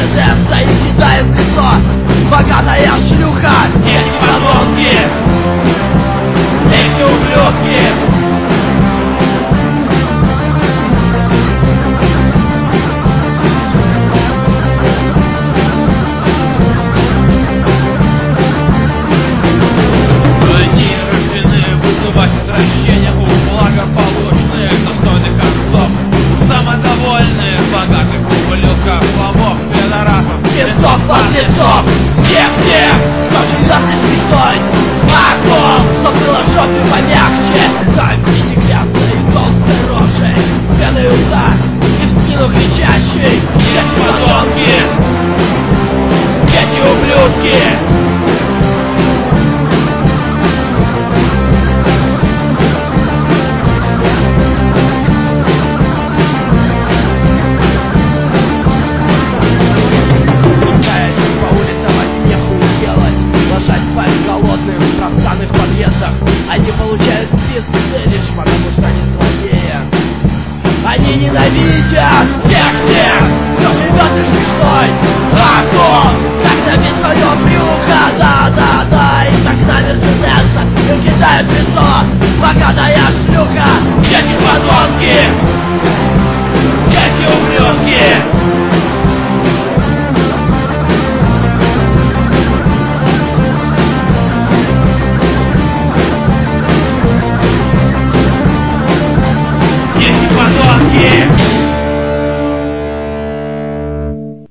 Мерседеса и кидает в лицо. Богатая шлюха, эти подонки, эти ублюдки. Подлецов, всех, кто живет не смешной. Вакуум, что было в жопе помягче. Там виде грязной и толстой рожей, пеной удар и в спину кричащий. Эти подонки, эти ублюдки. Они получают списки лишь потому, что они злодеи. Они ненавидят всех, кто живет и смешной. Вакуум, как набить свое брюхо, да. И так на Мерседеса им кидают в лицо. Богатая шлюха.